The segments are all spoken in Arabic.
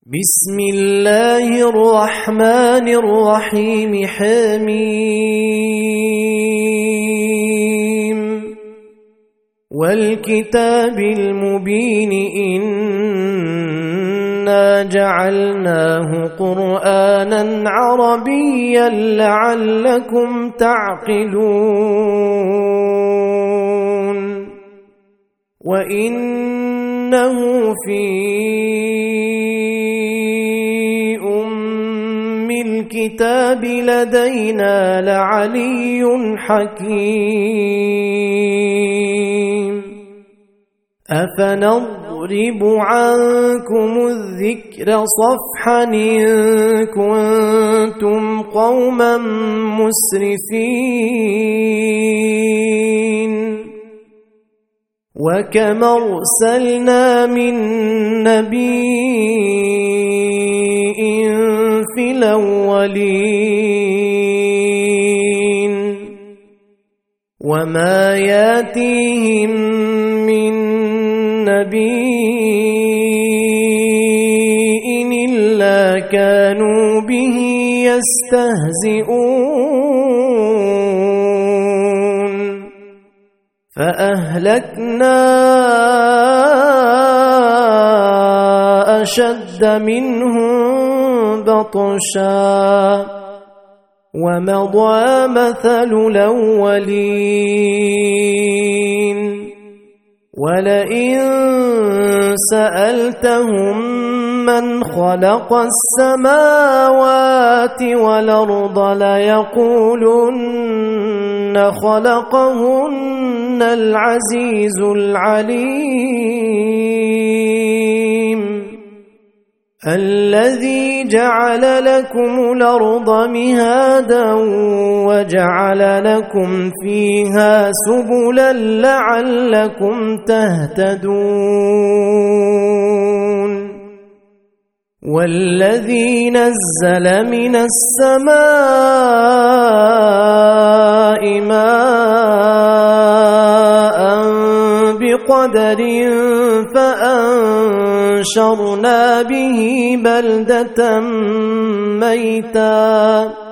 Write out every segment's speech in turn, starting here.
بسم الله الرحمن الرحيم حميم والكتاب المبين إنا جعلناه قرآنا عربيا لعلكم تعقلون وإنه في الكتاب لدينا لعلي حكيم أفنضرب عنكم الذكر صفحا إن كنتم قوما مسرفين وكم أرسلنا من نبي في الأولين وما ياتيهم من نبي إلا كانوا به يستهزئون فأهلكنا أشد منهم بطشا ومضى مثل الأولين ولئن سألتهم من خلق السماوات والأرض ليقولن خلقهن العزيز العليم الذي جعل لكم الأرض مهادا وجعل لكم فيها سبلا لعلكم تهتدون والذي نزل من السماء ماء بقدر فأنشرنا به بلدة ميتا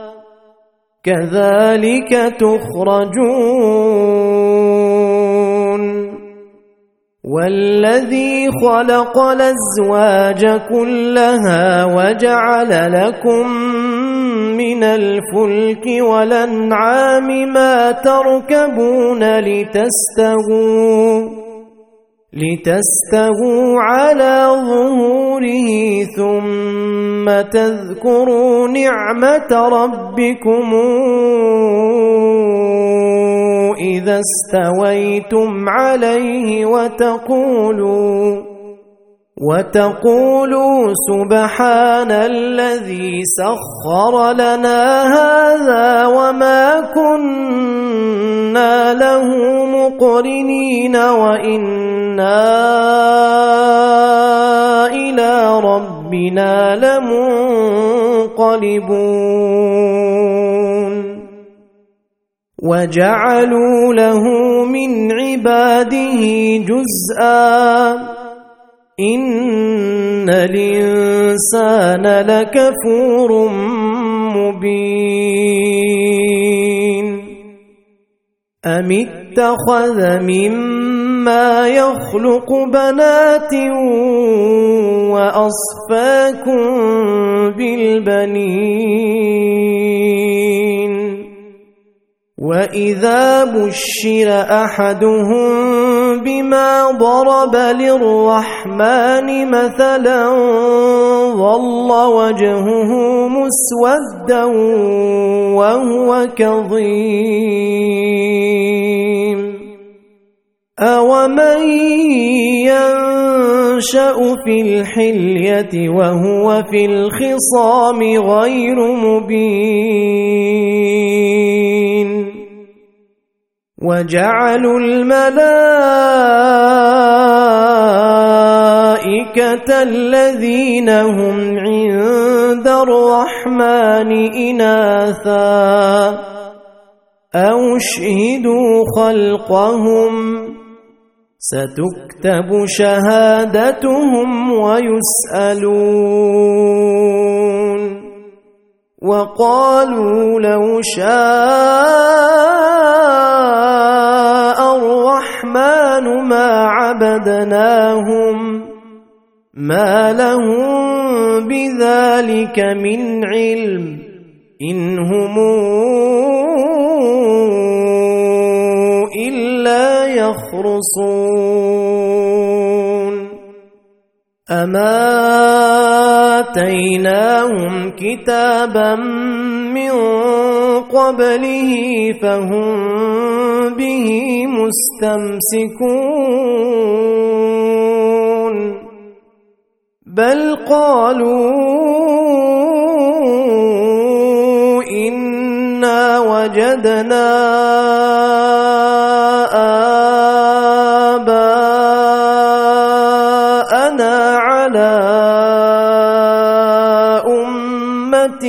كذلك تخرجون والذي خلق الأزواج كلها وجعل لكم من الفلك والأنعام ما تركبون لتستووا على ظهوره ثم تذكروا نعمة ربكم إذا استويتم عليه وتقولوا سبحان الذي سخر لنا هذا وما كنا له مقرنين وإنا إلى ربنا لمنقلبون وجعلوا له من عباده جزءا إن الإنسان لكفور مبين أم اتخذ مما يخلق بنات وأصفاكم بالبنين وإذا بشر أحدهم بما ضرب للرحمن مثلا ظل وجهه مسودا وهو كظيم أومن ينشأ في الحلية وهو في الخصام غير مبين وجعلوا الملائكة الذين هم عند الرحمن إناثا أو شهدوا خلقهم ستكتب شهادتهم ويسألون وقالوا لو شاء الرحمن ما عبدناهم ما لهم بذلك من علم إن هم إلا يخرصون أما آتيناهم كتابا من قبله فهم به مستمسكون بل قالوا إنا وجدنا آباءنا على أمة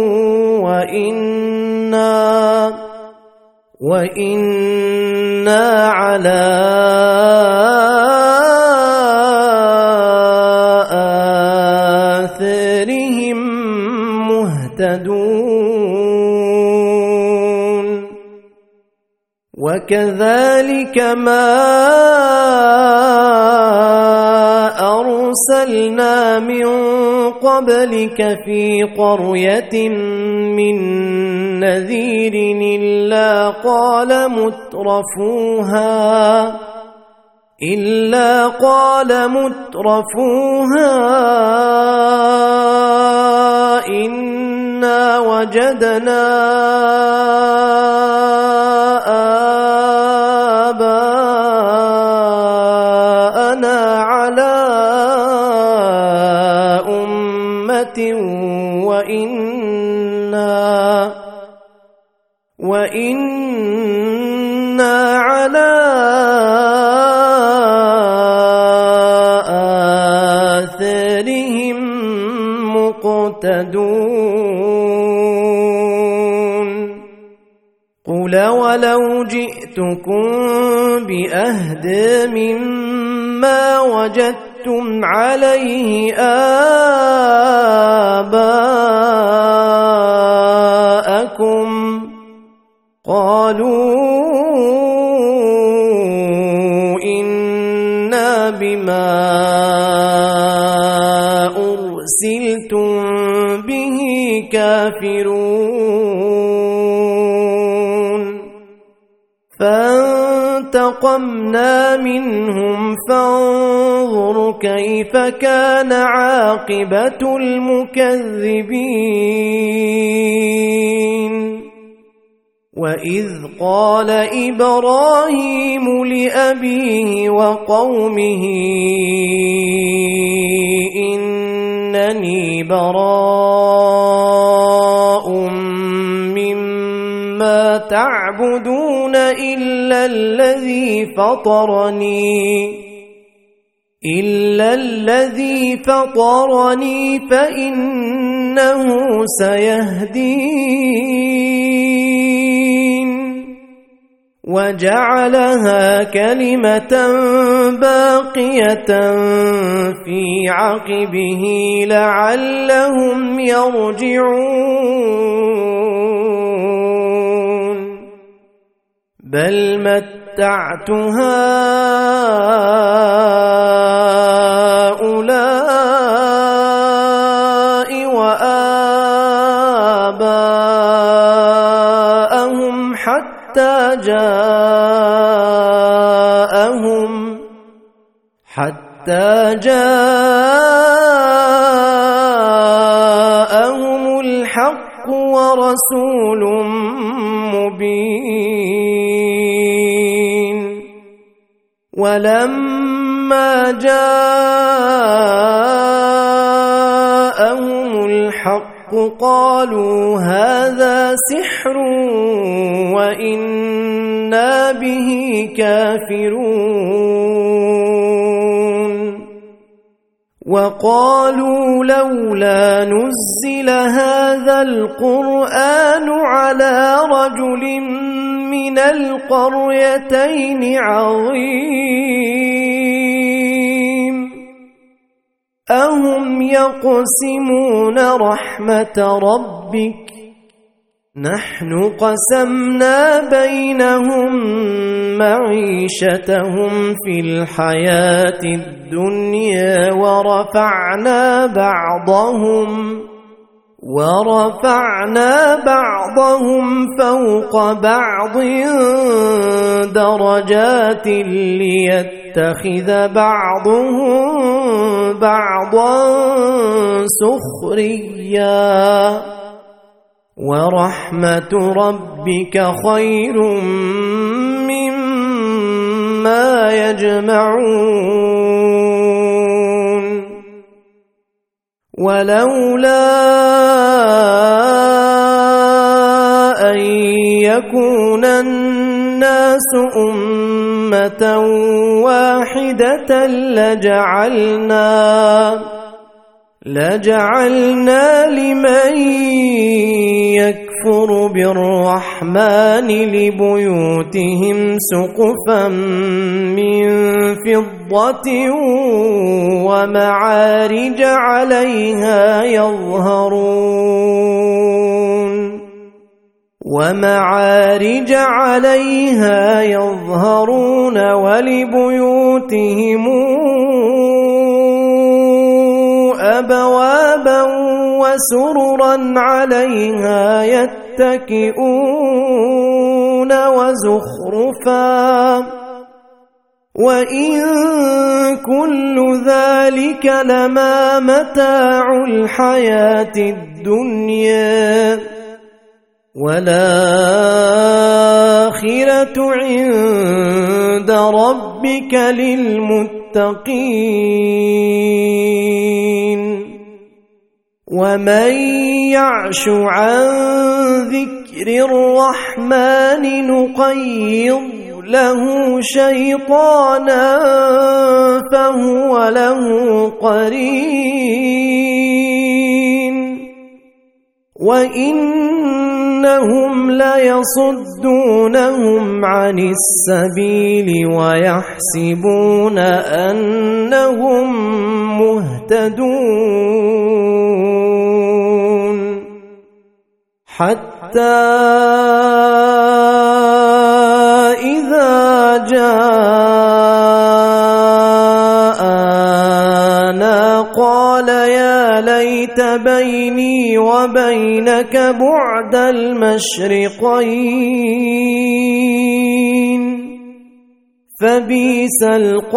وإنا على آثارهم مهتدون وكذلك ما أرسلنا من قبلك في قرية من نذير إلا قال مترفوها إنا وجدنا آباءنا على أمة وإنا على آثارهم مقتدون قل ولو جئتكم بأهدى مما وجدتم عليه آباءكم قالوا إنا بما أرسلتم به كافرون فانتقمنا منهم فانظر كيف كان عاقبة المكذبين وإذ قال إبراهيم لأبيه وقومه إنني براء مما تعبدون إلا الذي فطرني فإنه سيهدين وجعلها كلمة باقية في عقبه لعلهم يرجعون بل متعت هؤلاء وآباءهم حتى جاءهم الحق ورسول مبين ولما جاءهم الحق قالوا هذا سحر وإنا به كافرون وقالوا لولا نزل هذا القرآن على رجل من القريتين عظيم أهم يقسمون رحمة ربك نحن قسمنا بينهم معيشتهم في الحياة الدنيا ورفعنا بعضهم فوق بعض درجات ليتخذ بعضهم بعضا سخريا ورحمة ربك خير مما يجمعون ولولا أن يكون الناس أمة واحدة لجعلنا لمن يكفر بالرحمن لبيوتهم سقفا من فضة ومعارج عليها يظهرون ولبيوتهم أبوابا وسررا عليها يتكئون وزخرفا وإن كل ذلك لما متاع الحياة الدنيا والآخرة عند ربك للمتقين ومن يعش عن ذكر الرحمن نقيض له شيطانا فهو له قرين وإنهم ليصدونهم عن السبيل ويحسبون أنهم مهتدون حتى إذا جاءنا قال يا ليت بيني وبينك بعد المشرقين فبئس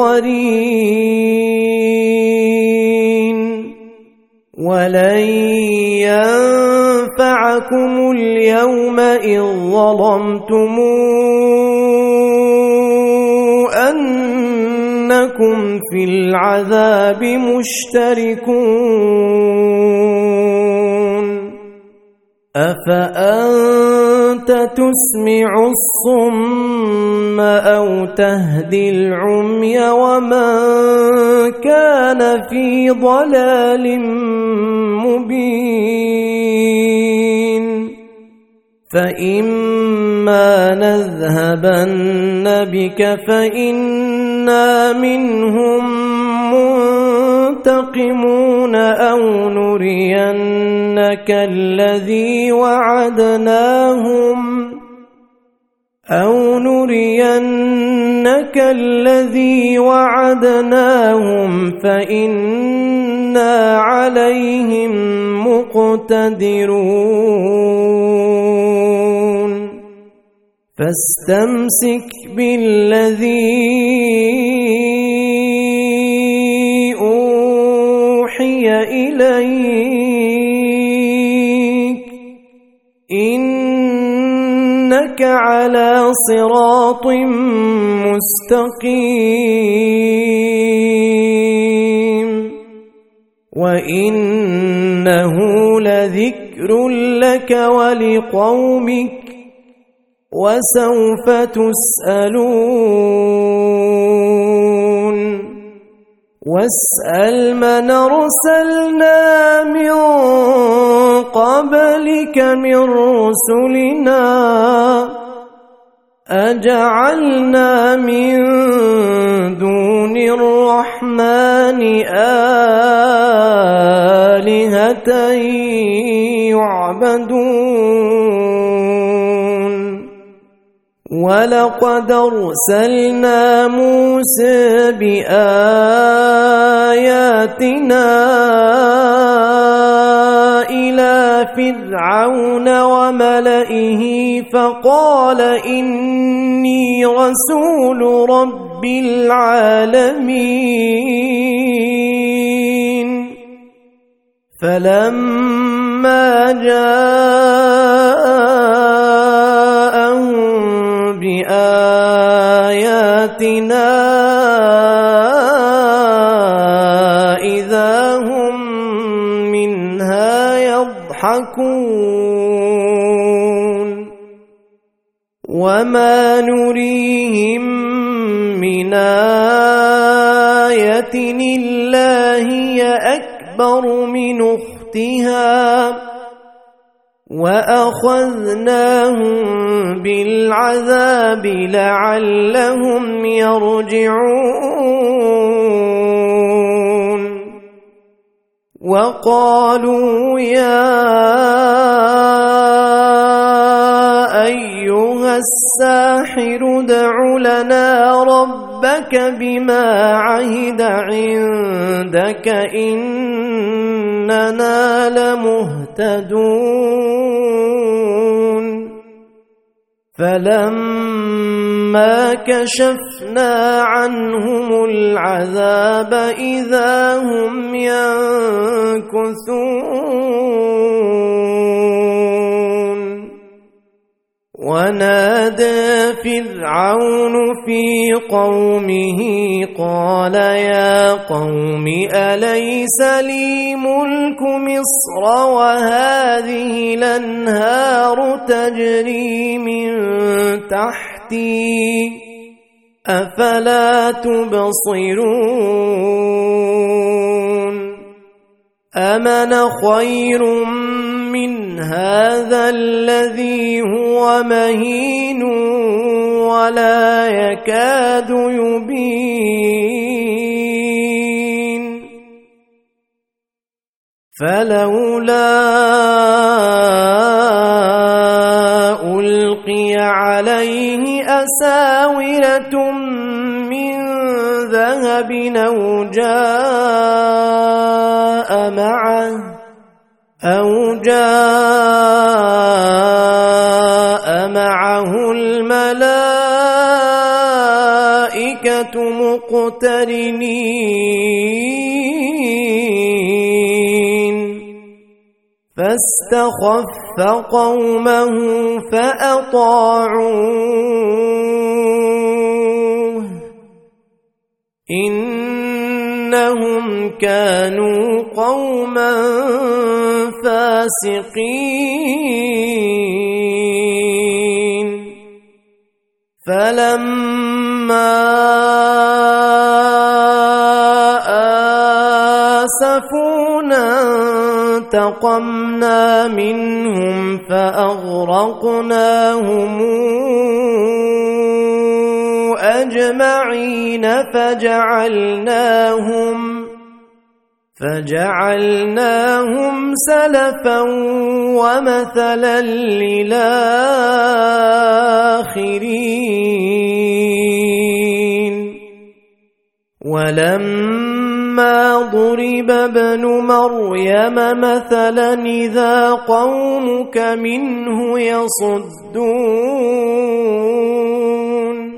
القرين ولن ينفعكم اليوم إذ ظلمتم أنكم في العذاب مشتركون أفأنت تسمع الصم أو تهدي العمي ومن كان في ضلال مبين فإما نذهبن بك فإنا منهم منتقمون أو نرينك الذي وعدناهم فإنا عليهم مقتدرون فاستمسك بالذي أوحي إليك إنك على صراط مستقيم وإنه لذكر لك ولقومك وسوف تسألون واسأل من أرسلنا من قبلك من رسلنا أجعلنا من دون الرحمن آلهة يعبدون ولقد أرسلنا موسى بآياتنا إلى فرعون وملئه فقال إني رسول رب العالمين فلما جاءهم بآياتنا إذا هم منها يضحكون وما نريهم من آية إلا هي أكبر من أختها وأخذناهم بالعذاب لعلهم يرجعون وقالوا يا أيها الساحر ادع لنا ربك بما عهد عندك إننا لمهتدون فلما كشفنا عنهم العذاب إذا هم ينكثون ونادى فرعون في قومه قال يا قوم أليس لي ملك مصر وهذه الأنهار تجري من تحتي أفلا تبصرون أمن خير من هذا الذي هو مهين ولا يكاد يبين فلولا ألقي عليه أساورة من ذهب أو جاء معه الملائكة مقترنين فاستخف قومه فأطاعوه إنهم كانوا قوما فاسقين فلما آسفونا انتقمنا منهم فأغرقناهم أجمعين فجعلناهم سلفا ومثلا للآخرين ولما ضرب ابن مريم مثلا إذا قومك منه يصدون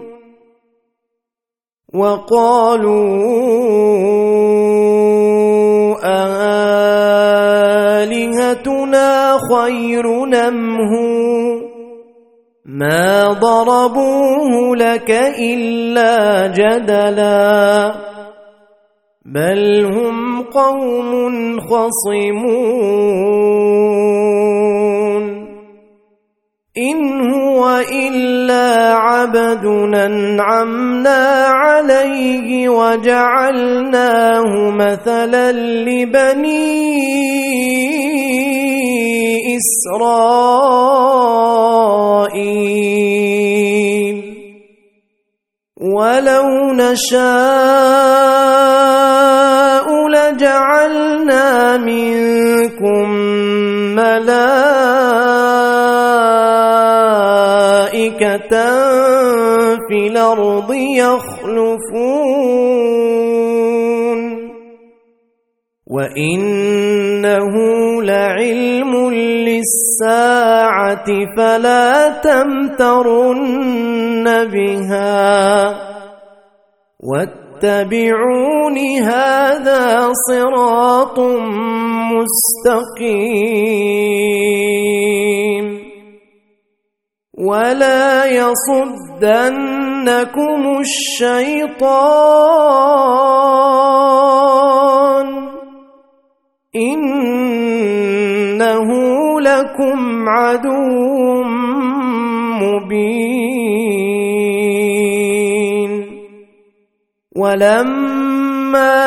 وقالوا آلهتنا خير أم هو ما ضربوه لك إلا جدلا بل هم قوم خصمون إن هو إلا عبد أنعمنا عليه وجعلناه مثلا لبني إسرائيل ولو نشاء لجعلنا منكم ملائكة في الأرض يخلفون وإنه لعلم للساعة فلا تمترن بها واتبعون هذا صراط مستقيم ولا يصدنكم الشيطان إنه لكم عدو مبين ولما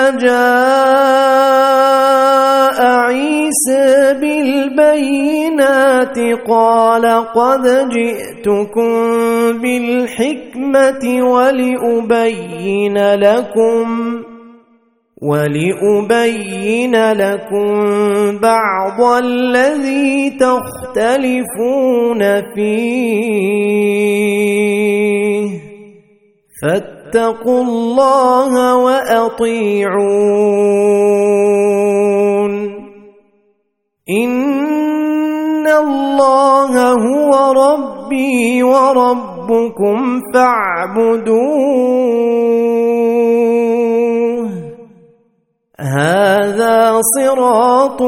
جاء عيسى بالبينات قال قد جئتكم بالحكمة ولأبين لكم بعض الذي تختلفون فيه فاتقوا الله وأطيعون إن الله هو ربي وربكم فاعبدوه هذا صراط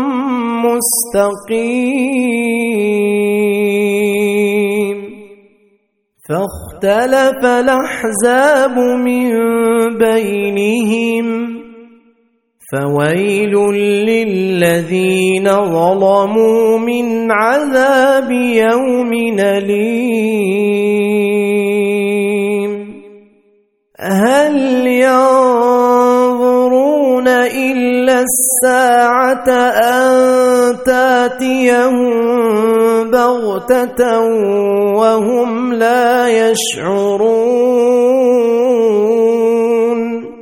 مستقيم فاختلف الأحزاب من بينهم فويل للذين ظلموا من عذاب يوم أليم هل ينظرون إلا الساعة أن تأتيهم بغتة وهم لا يشعرون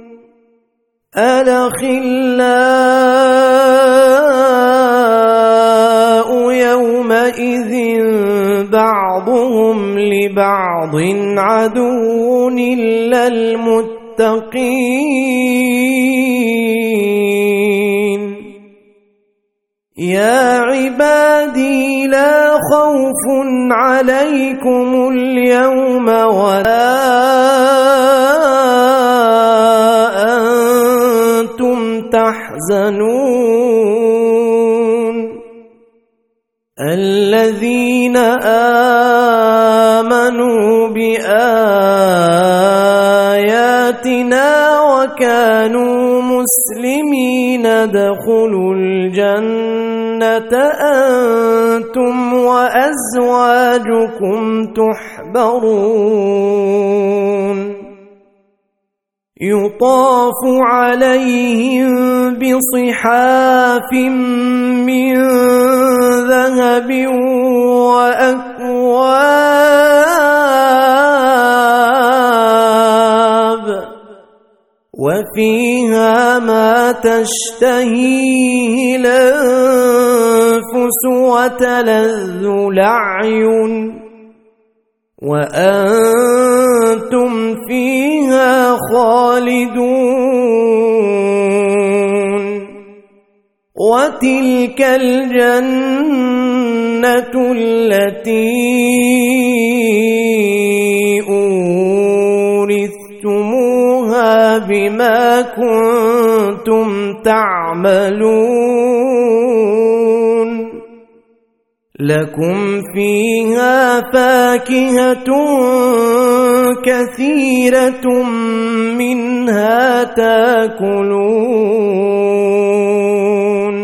الأخلاء يومئذ بعضهم لبعض عدو إلا المتقين يا عبادي لا خوف عليكم اليوم ولا أنتم تحزنون الذين آمنوا بآياتنا وكانوا مسلمين ادخلوا الجنة أنتم وأزواجكم تحبرون يطاف عليهم بصحاف من ذهب وأكواب وفيها ما تشتهيه الأنفس وتلذ الأعين وأنتم فيها خالدون وتلك الجنة التي أورثتموها بما كنتم تعملون لكم فيها فاكهة كثيرة منها تاكلون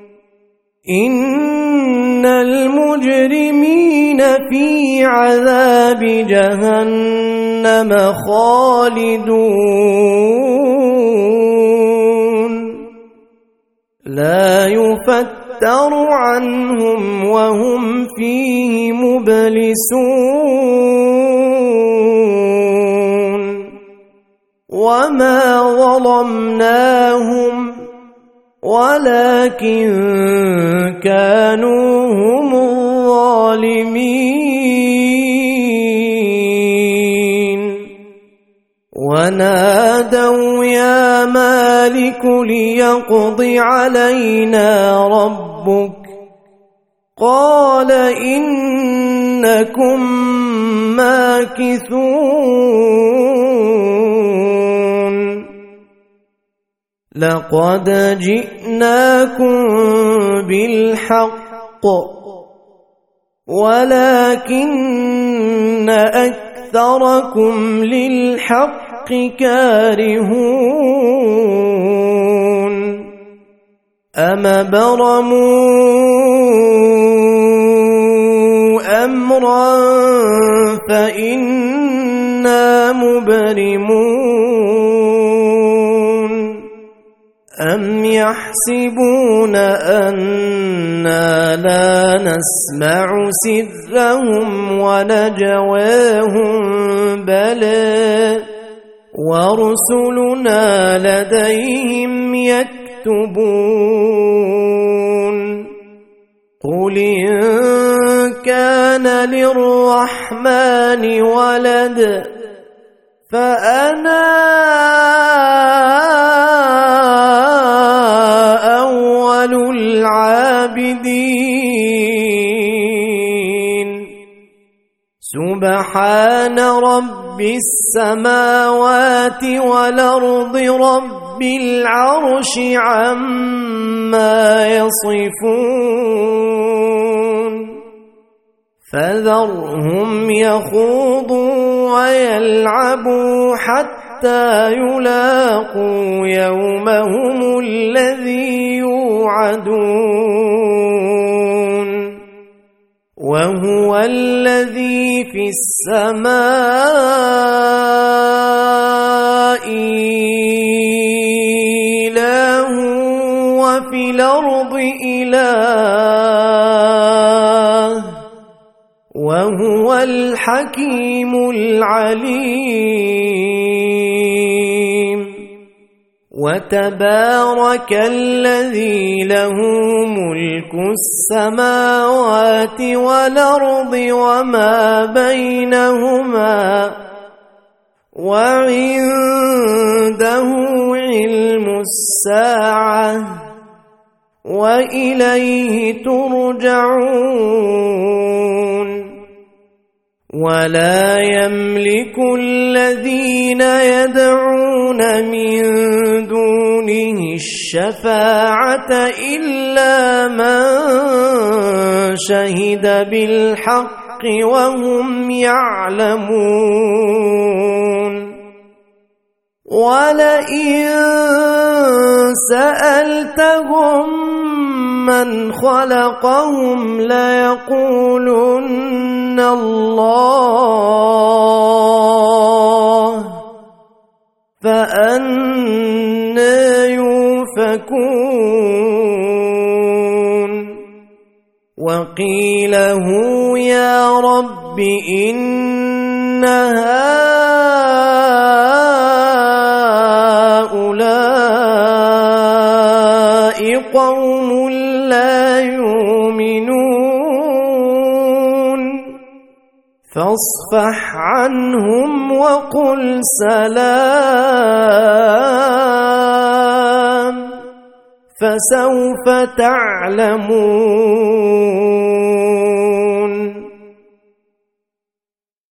إن المجرمين في عذاب جهنم جهنم خالدون لا يفتر عنهم وهم فيه مبلسون وما ظلمناهم ولكن كانوا هم الظالمين ونادوا يا مالك ليقض علينا ربك قال إنكم ماكثون لقد جئناكم بالحق ولكن أكثركم للحق كارهون أم برموا أمرا فإنا مبرمون أم يحسبون أنا لا نسمع سرهم ونجواهم بلى ورسلنا لديهم يكتبون قل إن كان للرحمن ولد فأنا أول العابدين سبحان رب السماوات والأرض رب العرش عما يصفون فذرهم يخوضوا ويلعبوا حتى يلاقوا يومهم الذي يوعدون وهو الذي في السماء إله وفي الأرض إله وهو الحكيم العليم وتبارك الذي له ملك السماوات والأرض وما بينهما وعنده علم الساعة وإليه ترجعون ولا يملك الذين يدعون من دونه الشفاعة إلا من شهد بالحق وهم يعلمون ولئن سألتهم من خلقهم ليقولن الله فأنى يؤفكون وقيل هو يا رب إن هؤلاء قوم لا يؤمنون فاصفح عنهم وقل سلام فسوف تعلمون